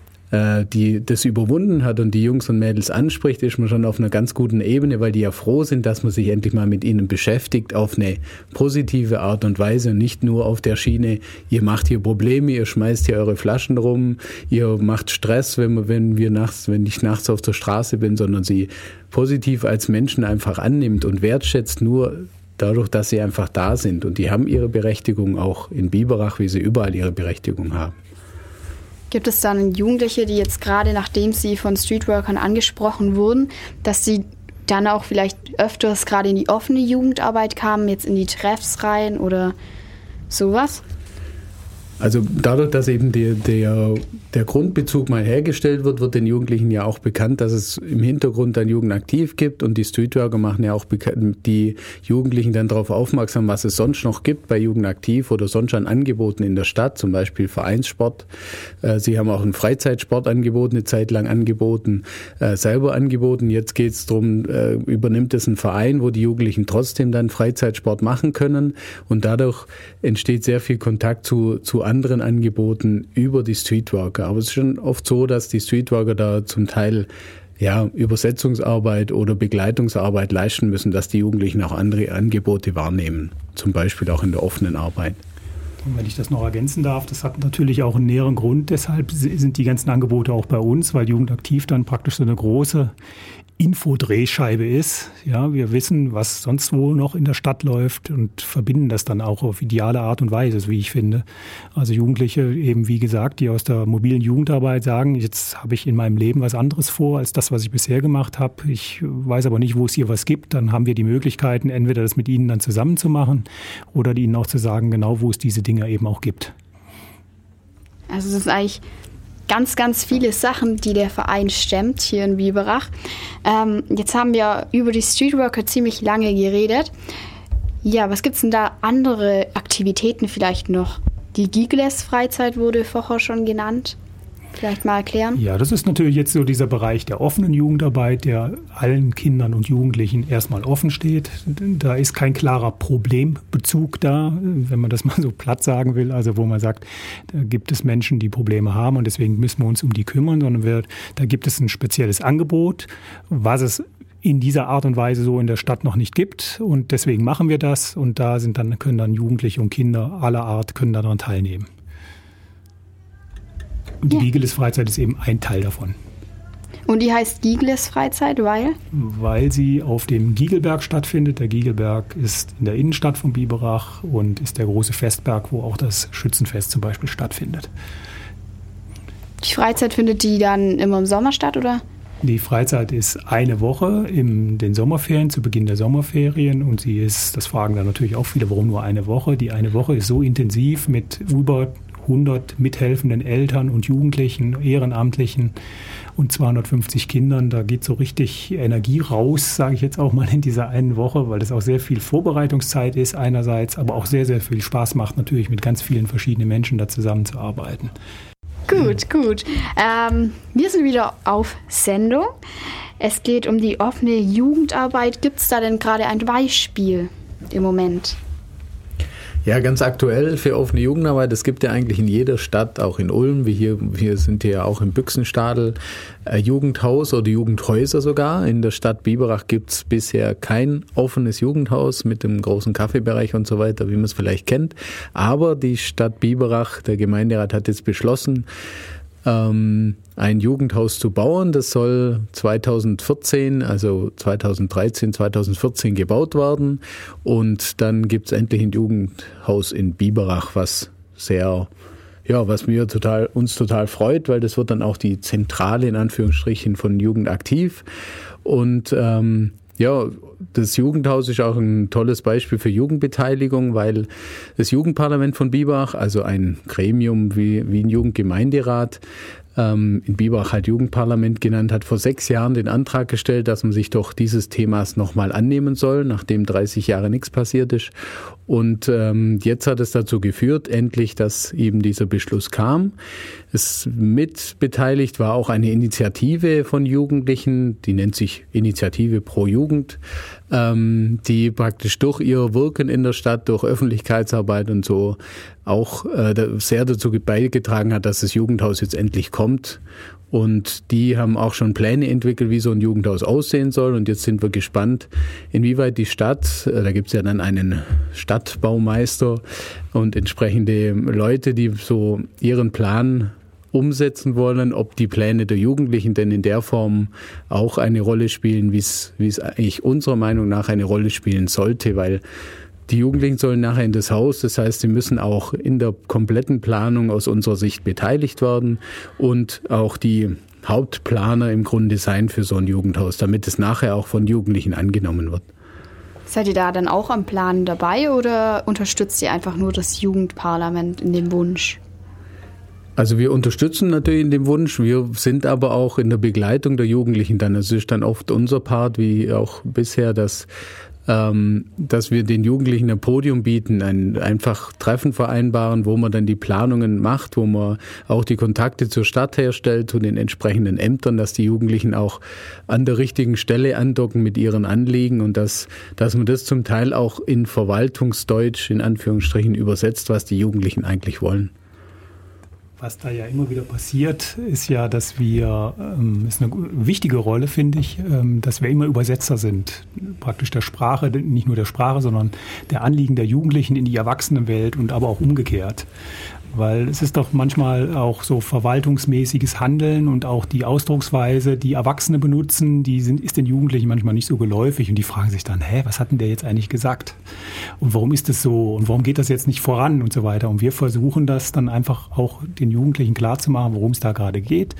die das überwunden hat und die Jungs und Mädels anspricht, ist man schon auf einer ganz guten Ebene, weil die ja froh sind, dass man sich endlich mal mit ihnen beschäftigt auf eine positive Art und Weise und nicht nur auf der Schiene, ihr macht hier Probleme, ihr schmeißt hier eure Flaschen rum, ihr macht Stress, wenn, man, wenn, wir nachts, wenn ich nachts auf der Straße bin, sondern sie positiv als Menschen einfach annimmt und wertschätzt nur dadurch, dass sie einfach da sind. Und die haben ihre Berechtigung auch in Biberach, wie sie überall ihre Berechtigung haben. Gibt es dann Jugendliche, die jetzt gerade, nachdem sie von Streetworkern angesprochen wurden, dass sie dann auch vielleicht öfters gerade in die offene Jugendarbeit kamen, jetzt in die Treffs rein oder sowas? Also dadurch, dass eben der, der, der Grundbezug mal hergestellt wird, wird den Jugendlichen ja auch bekannt, dass es im Hintergrund dann Jugendaktiv gibt und die Streetworker machen ja auch die Jugendlichen dann darauf aufmerksam, was es sonst noch gibt bei Jugendaktiv oder sonst an Angeboten in der Stadt, zum Beispiel Vereinssport. Sie haben auch ein Freizeitsportangebot eine Zeit lang angeboten, selber angeboten. Jetzt geht es darum, übernimmt es ein Verein, wo die Jugendlichen trotzdem dann Freizeitsport machen können und dadurch entsteht sehr viel Kontakt zu, zu anderen Angeboten über die Streetworker. Aber es ist schon oft so, dass die Streetworker da zum Teil ja, Übersetzungsarbeit oder Begleitungsarbeit leisten müssen, dass die Jugendlichen auch andere Angebote wahrnehmen. Zum Beispiel auch in der offenen Arbeit. Und wenn ich das noch ergänzen darf, das hat natürlich auch einen näheren Grund. Deshalb sind die ganzen Angebote auch bei uns, weil Jugendaktiv dann praktisch so eine große Infodrehscheibe ist. Ja, wir wissen, was sonst wo noch in der Stadt läuft und verbinden das dann auch auf ideale Art und Weise, wie ich finde. Also Jugendliche eben, wie gesagt, die aus der mobilen Jugendarbeit sagen, jetzt habe ich in meinem Leben was anderes vor, als das, was ich bisher gemacht habe. Ich weiß aber nicht, wo es hier was gibt. Dann haben wir die Möglichkeiten, entweder das mit ihnen dann zusammen zu machen oder ihnen auch zu sagen, genau wo es diese Dinge eben auch gibt. Also es ist eigentlich ganz, ganz viele Sachen, die der Verein stemmt hier in Biberach. Ähm, jetzt haben wir über die Streetworker ziemlich lange geredet. Ja, was gibt es denn da andere Aktivitäten vielleicht noch? Die Gigles-Freizeit wurde vorher schon genannt. vielleicht mal erklären? Ja, das ist natürlich jetzt so dieser Bereich der offenen Jugendarbeit, der allen Kindern und Jugendlichen erstmal offen steht. Da ist kein klarer Problembezug da, wenn man das mal so platt sagen will. Also wo man sagt, da gibt es Menschen, die Probleme haben und deswegen müssen wir uns um die kümmern, sondern wir, da gibt es ein spezielles Angebot, was es in dieser Art und Weise so in der Stadt noch nicht gibt. Und deswegen machen wir das. Und da sind dann, können dann Jugendliche und Kinder aller Art können daran teilnehmen. Und die ja. Gigeles-Freizeit ist eben ein Teil davon. Und die heißt Gigeles-Freizeit, weil? Weil sie auf dem Gigelberg stattfindet. Der Gigelberg ist in der Innenstadt von Biberach und ist der große Festberg, wo auch das Schützenfest zum Beispiel stattfindet. Die Freizeit findet die dann immer im Sommer statt, oder? Die Freizeit ist eine Woche in den Sommerferien, zu Beginn der Sommerferien. Und sie ist, das fragen dann natürlich auch viele, warum nur eine Woche? Die eine Woche ist so intensiv mit über hundert mithelfenden Eltern und Jugendlichen, Ehrenamtlichen und zweihundertfünfzig Kindern. Da geht so richtig Energie raus, sage ich jetzt auch mal, in dieser einen Woche, weil das auch sehr viel Vorbereitungszeit ist einerseits, aber auch sehr, sehr viel Spaß macht, natürlich mit ganz vielen verschiedenen Menschen da zusammenzuarbeiten. Gut, gut. Ähm, wir sind wieder auf Sendung. Es geht um die offene Jugendarbeit. Gibt es da denn gerade ein Beispiel im Moment? Ja, ganz aktuell für offene Jugendarbeit. Es gibt ja eigentlich in jeder Stadt, auch in Ulm, wie hier, wir sind ja auch im Büchsenstadel, äh, Jugendhaus oder Jugendhäuser sogar. In der Stadt Biberach gibt es bisher kein offenes Jugendhaus mit dem großen Kaffeebereich und so weiter, wie man es vielleicht kennt. Aber die Stadt Biberach, der Gemeinderat hat jetzt beschlossen, ähm, ein Jugendhaus zu bauen. Das soll zweitausendvierzehn, also zweitausenddreizehn, zweitausendvierzehn gebaut werden. Und dann gibt es endlich ein Jugendhaus in Biberach, was sehr, ja, was mir total, uns total freut, weil das wird dann auch die Zentrale in Anführungsstrichen von Jugendaktiv. Und ähm, ja, das Jugendhaus ist auch ein tolles Beispiel für Jugendbeteiligung, weil das Jugendparlament von Biberach, also ein Gremium wie, wie ein Jugendgemeinderat, ähm, in Biberach halt Jugendparlament genannt, hat vor sechs Jahren den Antrag gestellt, dass man sich doch dieses Themas nochmal annehmen soll, nachdem dreißig Jahre nichts passiert ist. Und ähm, jetzt hat es dazu geführt, endlich, dass eben dieser Beschluss kam. Es mitbeteiligt war auch eine Initiative von Jugendlichen, die nennt sich Initiative pro Jugend, ähm, die praktisch durch ihr Wirken in der Stadt, durch Öffentlichkeitsarbeit und so auch äh, sehr dazu beigetragen hat, dass das Jugendhaus jetzt endlich kommt. Und die haben auch schon Pläne entwickelt, wie so ein Jugendhaus aussehen soll. Und jetzt sind wir gespannt, inwieweit die Stadt, da gibt es ja dann einen Stadtbaumeister und entsprechende Leute, die so ihren Plan umsetzen wollen, ob die Pläne der Jugendlichen denn in der Form auch eine Rolle spielen, wie es wie es eigentlich unserer Meinung nach eine Rolle spielen sollte, weil die Jugendlichen sollen nachher in das Haus, das heißt, sie müssen auch in der kompletten Planung aus unserer Sicht beteiligt werden und auch die Hauptplaner im Grunde sein für so ein Jugendhaus, damit es nachher auch von Jugendlichen angenommen wird. Seid ihr da dann auch am Plan dabei oder unterstützt ihr einfach nur das Jugendparlament in dem Wunsch? Also wir unterstützen natürlich in dem Wunsch, wir sind aber auch in der Begleitung der Jugendlichen dann. Es ist dann oft unser Part, wie auch bisher, dass Ähm, dass wir den Jugendlichen ein Podium bieten, ein einfach Treffen vereinbaren, wo man dann die Planungen macht, wo man auch die Kontakte zur Stadt herstellt, zu den entsprechenden Ämtern, dass die Jugendlichen auch an der richtigen Stelle andocken mit ihren Anliegen und dass, dass man das zum Teil auch in Verwaltungsdeutsch in Anführungsstrichen übersetzt, was die Jugendlichen eigentlich wollen. Was da ja immer wieder passiert, ist ja, dass wir, ähm, ist eine wichtige Rolle, finde ich, ähm, dass wir immer Übersetzer sind. Praktisch der Sprache, nicht nur der Sprache, sondern der Anliegen der Jugendlichen in die Erwachsenenwelt und aber auch umgekehrt. Weil es ist doch manchmal auch so verwaltungsmäßiges Handeln und auch die Ausdrucksweise, die Erwachsene benutzen, die sind, ist den Jugendlichen manchmal nicht so geläufig und die fragen sich dann, hä, was hat denn der jetzt eigentlich gesagt? Und warum ist das so? Und warum geht das jetzt nicht voran und so weiter? Und wir versuchen das dann einfach auch den Jugendlichen klarzumachen, worum es da gerade geht.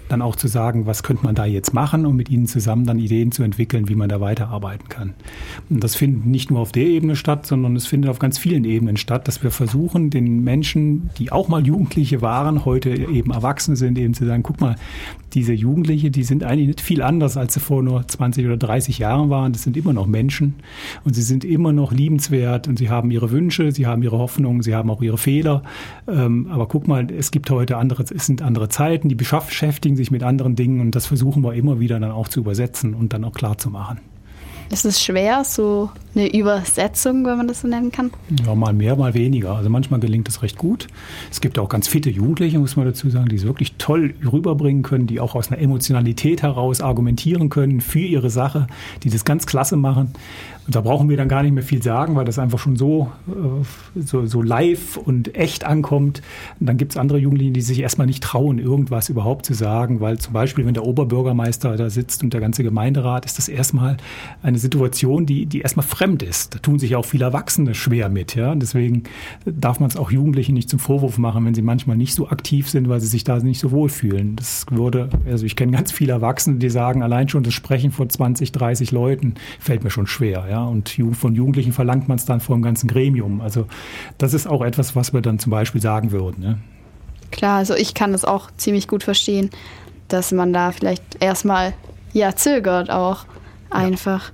dann auch zu sagen, was könnte man da jetzt machen, um mit ihnen zusammen dann Ideen zu entwickeln, wie man da weiterarbeiten kann. Und das findet nicht nur auf der Ebene statt, sondern es findet auf ganz vielen Ebenen statt, dass wir versuchen, den Menschen, die auch mal Jugendliche waren, heute eben Erwachsene sind, eben zu sagen, guck mal, diese Jugendliche, die sind eigentlich nicht viel anders, als sie vor nur zwanzig oder dreißig Jahren waren. Das sind immer noch Menschen und sie sind immer noch liebenswert und sie haben ihre Wünsche, sie haben ihre Hoffnungen, sie haben auch ihre Fehler. Ähm, aber guck mal, es gibt heute andere, es sind andere Zeiten, die beschäftigen sich mit anderen Dingen und das versuchen wir immer wieder dann auch zu übersetzen und dann auch klar zu machen. Ist es schwer, so eine Übersetzung, wenn man das so nennen kann? Ja, mal mehr, mal weniger. Also manchmal gelingt es recht gut. Es gibt auch ganz fitte Jugendliche, muss man dazu sagen, die es wirklich toll rüberbringen können, die auch aus einer Emotionalität heraus argumentieren können für ihre Sache, die das ganz klasse machen. Und da brauchen wir dann gar nicht mehr viel sagen, weil das einfach schon so, so, so live und echt ankommt. Und dann gibt es andere Jugendliche, die sich erstmal nicht trauen, irgendwas überhaupt zu sagen, weil zum Beispiel, wenn der Oberbürgermeister da sitzt und der ganze Gemeinderat, ist das erstmal eine Situation, die, die erstmal fremd ist. Da tun sich auch viele Erwachsene schwer mit. Ja? Und deswegen darf man es auch Jugendlichen nicht zum Vorwurf machen, wenn sie manchmal nicht so aktiv sind, weil sie sich da nicht so wohlfühlen. Das würde, also ich kenne ganz viele Erwachsene, die sagen, allein schon das Sprechen vor zwanzig, dreißig Leuten fällt mir schon schwer. Ja? Und von Jugendlichen verlangt man es dann vor dem ganzen Gremium. Also das ist auch etwas, was wir dann zum Beispiel sagen würden. Ne? Klar, also ich kann das auch ziemlich gut verstehen, dass man da vielleicht erstmal ja zögert auch einfach.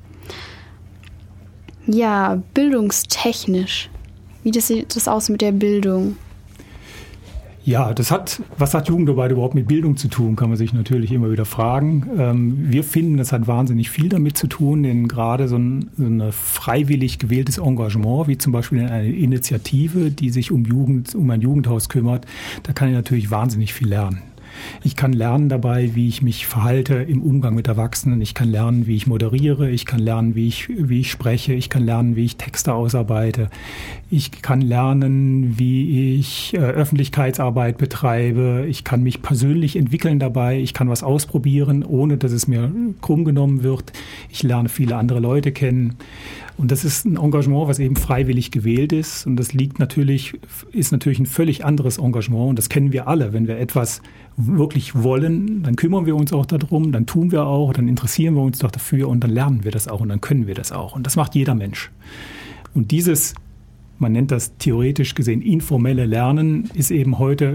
Ja, bildungstechnisch. Wie das sieht das aus mit der Bildung? Ja, das hat, was hat Jugendarbeit überhaupt mit Bildung zu tun, kann man sich natürlich immer wieder fragen. Ähm, wir finden, das hat wahnsinnig viel damit zu tun, denn gerade so ein so eine freiwillig gewähltes Engagement, wie zum Beispiel eine Initiative, die sich um Jugend, um ein Jugendhaus kümmert, da kann ich natürlich wahnsinnig viel lernen. Ich kann lernen dabei, wie ich mich verhalte im Umgang mit Erwachsenen. Ich kann lernen, wie ich moderiere. Ich kann lernen, wie ich, wie ich spreche. Ich kann lernen, wie ich Texte ausarbeite. Ich kann lernen, wie ich äh, Öffentlichkeitsarbeit betreibe. Ich kann mich persönlich entwickeln dabei. Ich kann was ausprobieren, ohne dass es mir krumm genommen wird. Ich lerne viele andere Leute kennen. Und das ist ein Engagement, was eben freiwillig gewählt ist. Und das liegt natürlich, ist natürlich ein völlig anderes Engagement. Und das kennen wir alle. Wenn wir etwas wirklich wollen, dann kümmern wir uns auch darum, dann tun wir auch, dann interessieren wir uns doch dafür und dann lernen wir das auch und dann können wir das auch. Und das macht jeder Mensch. Und dieses, man nennt das theoretisch gesehen informelle Lernen, ist eben heute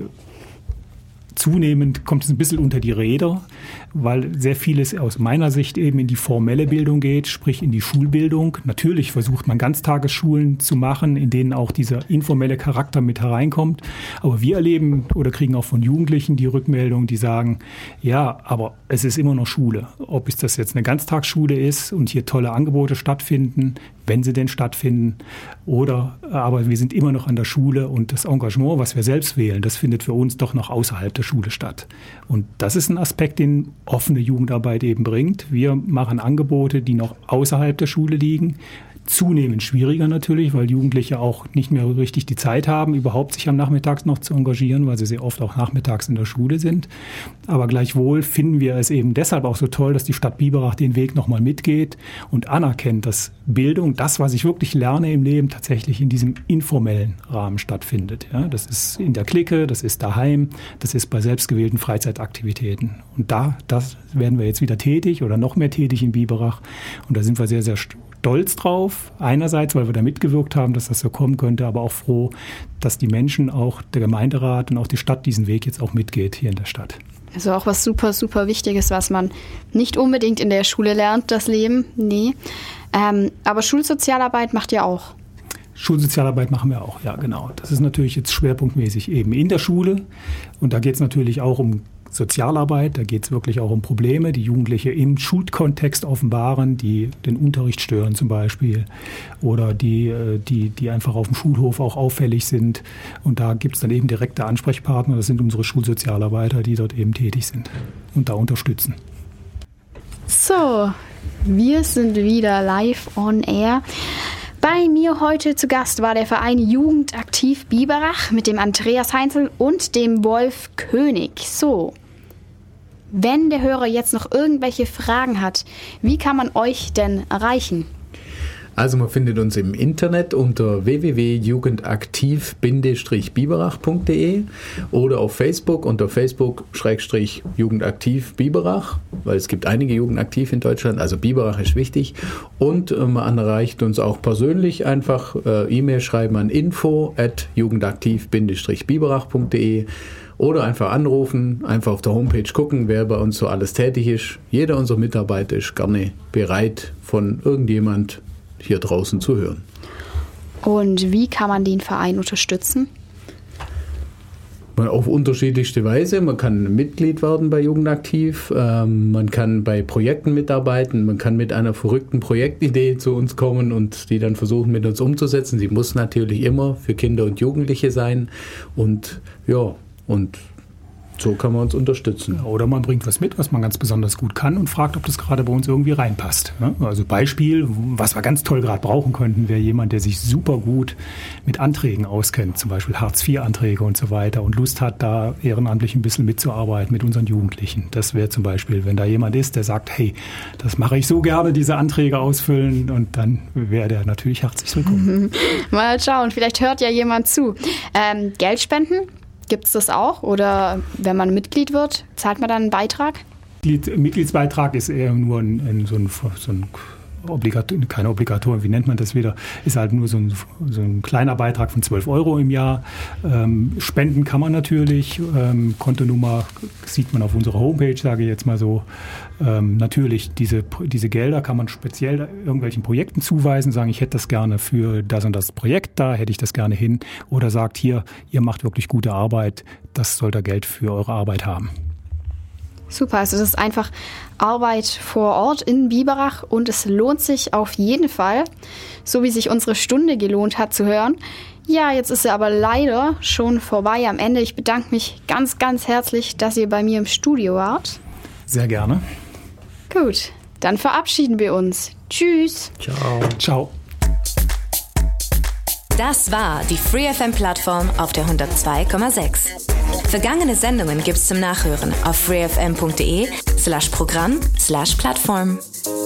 zunehmend, kommt es ein bisschen unter die Räder, weil sehr vieles aus meiner Sicht eben in die formelle Bildung geht, sprich in die Schulbildung. Natürlich versucht man Ganztagesschulen zu machen, in denen auch dieser informelle Charakter mit hereinkommt. Aber wir erleben oder kriegen auch von Jugendlichen die Rückmeldung, die sagen, ja, aber es ist immer noch Schule. Ob es das jetzt eine Ganztagsschule ist und hier tolle Angebote stattfinden, wenn sie denn stattfinden, oder aber wir sind immer noch an der Schule und das Engagement, was wir selbst wählen, das findet für uns doch noch außerhalb der Schule statt. Und das ist ein Aspekt, den offene Jugendarbeit eben bringt. Wir machen Angebote, die noch außerhalb der Schule liegen. Zunehmend schwieriger natürlich, weil Jugendliche auch nicht mehr richtig die Zeit haben, überhaupt sich am Nachmittag noch zu engagieren, weil sie sehr oft auch nachmittags in der Schule sind. Aber gleichwohl finden wir es eben deshalb auch so toll, dass die Stadt Biberach den Weg nochmal mitgeht und anerkennt, dass Bildung, das, was ich wirklich lerne im Leben, tatsächlich in diesem informellen Rahmen stattfindet. Ja, das ist in der Clique, das ist daheim, das ist bei selbstgewählten Freizeitaktivitäten. Und da das werden wir jetzt wieder tätig oder noch mehr tätig in Biberach. Und da sind wir sehr, sehr stolz drauf. Einerseits, weil wir da mitgewirkt haben, dass das so kommen könnte, aber auch froh, dass die Menschen, auch der Gemeinderat und auch die Stadt diesen Weg jetzt auch mitgeht hier in der Stadt. Also auch was super, super Wichtiges, was man nicht unbedingt in der Schule lernt, das Leben. Nee. Ähm, aber Schulsozialarbeit macht ihr auch. Schulsozialarbeit machen wir auch, ja genau. Das ist natürlich jetzt schwerpunktmäßig eben in der Schule. Und da geht es natürlich auch um Sozialarbeit, da geht es wirklich auch um Probleme, die Jugendliche im Schulkontext offenbaren, die den Unterricht stören zum Beispiel oder die, die, die einfach auf dem Schulhof auch auffällig sind. Und da gibt es dann eben direkte Ansprechpartner, das sind unsere Schulsozialarbeiter, die dort eben tätig sind und da unterstützen. So, wir sind wieder live on air. Bei mir heute zu Gast war der Verein Jugendaktiv Biberach mit dem Andreas Heinzel und dem Wolf König. So, wenn der Hörer jetzt noch irgendwelche Fragen hat, wie kann man euch denn erreichen? Also man findet uns im Internet unter w w w punkt jugendaktiv Bindestrich biberach punkt d e oder auf Facebook unter Facebook Schrägstrich Jugendaktiv Biberach, weil es gibt einige Jugendaktiv in Deutschland, also Biberach ist wichtig. Und äh, man erreicht uns auch persönlich, einfach äh, E-Mail schreiben an info at jugendaktiv Bindestrich biberach punkt d e oder einfach anrufen, einfach auf der Homepage gucken, wer bei uns so alles tätig ist. Jeder unserer Mitarbeiter ist gerne bereit, von irgendjemand hier draußen zu hören. Und wie kann man den Verein unterstützen? Auf unterschiedlichste Weise. Man kann Mitglied werden bei Jugendaktiv, ähm, man kann bei Projekten mitarbeiten, man kann mit einer verrückten Projektidee zu uns kommen und die dann versuchen mit uns umzusetzen. Sie muss natürlich immer für Kinder und Jugendliche sein und ja, und so kann man uns unterstützen. Oder man bringt was mit, was man ganz besonders gut kann und fragt, ob das gerade bei uns irgendwie reinpasst. Also Beispiel, was wir ganz toll gerade brauchen könnten, wäre jemand, der sich super gut mit Anträgen auskennt, zum Beispiel Hartz vier Anträge und so weiter und Lust hat, da ehrenamtlich ein bisschen mitzuarbeiten mit unseren Jugendlichen. Das wäre zum Beispiel, wenn da jemand ist, der sagt, hey, das mache ich so gerne, diese Anträge ausfüllen, und dann wäre der natürlich herzlich willkommen. Mal schauen, vielleicht hört ja jemand zu. Ähm, Geld spenden? Gibt es das auch? Oder wenn man Mitglied wird, zahlt man dann einen Beitrag? Mitgliedsbeitrag ist eher nur ein, ein, so ein, so ein Obligator, keine Obligator, wie nennt man das wieder? Ist halt nur so ein, so ein kleiner Beitrag von zwölf Euro im Jahr. Ähm, spenden kann man natürlich. Ähm, Kontonummer sieht man auf unserer Homepage, sage ich jetzt mal so. Ähm, natürlich, diese, diese Gelder kann man speziell irgendwelchen Projekten zuweisen, sagen, ich hätte das gerne für das und das Projekt, da hätte ich das gerne hin. Oder sagt, hier, ihr macht wirklich gute Arbeit, das sollt ihr Geld für eure Arbeit haben. Super, also das ist einfach Arbeit vor Ort in Biberach und es lohnt sich auf jeden Fall, so wie sich unsere Stunde gelohnt hat zu hören. Ja, jetzt ist sie aber leider schon vorbei am Ende. Ich bedanke mich ganz, ganz herzlich, dass ihr bei mir im Studio wart. Sehr gerne. Gut, dann verabschieden wir uns. Tschüss. Ciao. Ciao. Das war die FreeFM-Plattform auf der hundertzwei Komma sechs. Vergangene Sendungen gibt's zum Nachhören auf freefm punkt de slash Programm slash Plattform.